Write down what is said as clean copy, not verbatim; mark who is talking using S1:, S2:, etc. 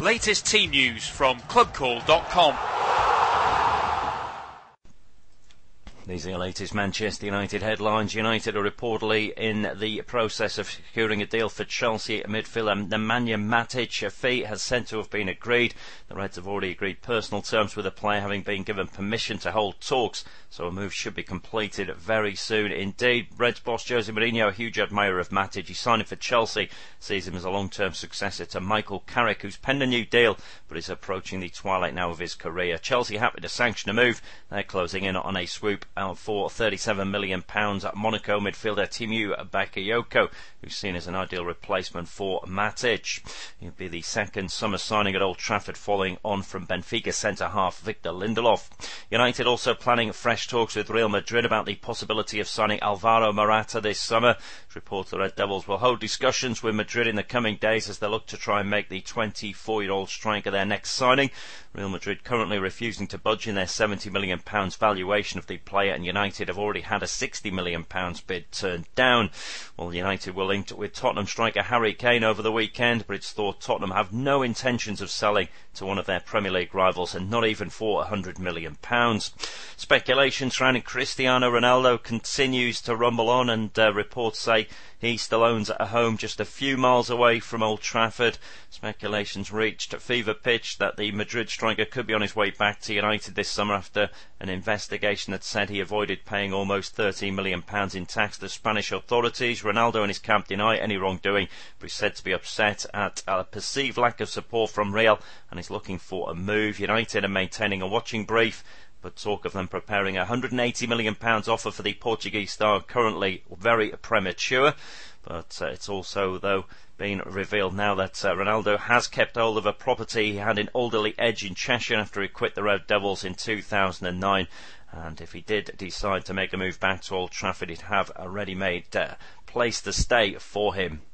S1: Latest team news from clubcall.com.
S2: These are your latest Manchester United headlines. United are reportedly in the process of securing a deal for Chelsea midfielder Nemanja Matic. A fee has said to have been agreed. The Reds have already agreed personal terms with the player, having been given permission to hold talks, so a move should be completed very soon indeed. Reds boss Jose Mourinho, a huge admirer of Matic. He signed him for Chelsea, sees him as a long-term successor to Michael Carrick, who's penned a new deal but is approaching the twilight now of his career. Chelsea happy to sanction a move. They're closing in on a swoop for £37 million at Monaco midfielder Timu Bakayoko, who's seen as an ideal replacement for Matic. He'll be the second summer signing at Old Trafford, following on from Benfica centre-half Victor Lindelof. United also planning fresh talks with Real Madrid about the possibility of signing Alvaro Morata this summer. It's reported the Red Devils will hold discussions with Madrid in the coming days as they look to try and make the 24-year-old striker their next signing. Real Madrid currently refusing to budge in their £70 million valuation of the player, and United have already had a £60 million bid turned down. Well, United were linked with Tottenham striker Harry Kane over the weekend, but it's thought Tottenham have no intentions of selling to one of their Premier League rivals, and not even for £100 million. Speculation surrounding Cristiano Ronaldo continues to rumble on, and reports say he still owns a home just a few miles away from Old Trafford. Speculations reached fever pitch that the Madrid striker could be on his way back to United this summer after an investigation that said he avoided paying almost £13 million in tax to Spanish authorities. Ronaldo and his camp deny any wrongdoing, but is said to be upset at a perceived lack of support from Real and is looking for a move. United are maintaining a watching brief, but talk of them preparing a £180 million offer for the Portuguese star currently very premature. But it's also, though, been revealed now that Ronaldo has kept hold of a property he had in Alderley Edge in Cheshire after he quit the Red Devils in 2009. And if he did decide to make a move back to Old Trafford, he'd have a ready-made place to stay for him.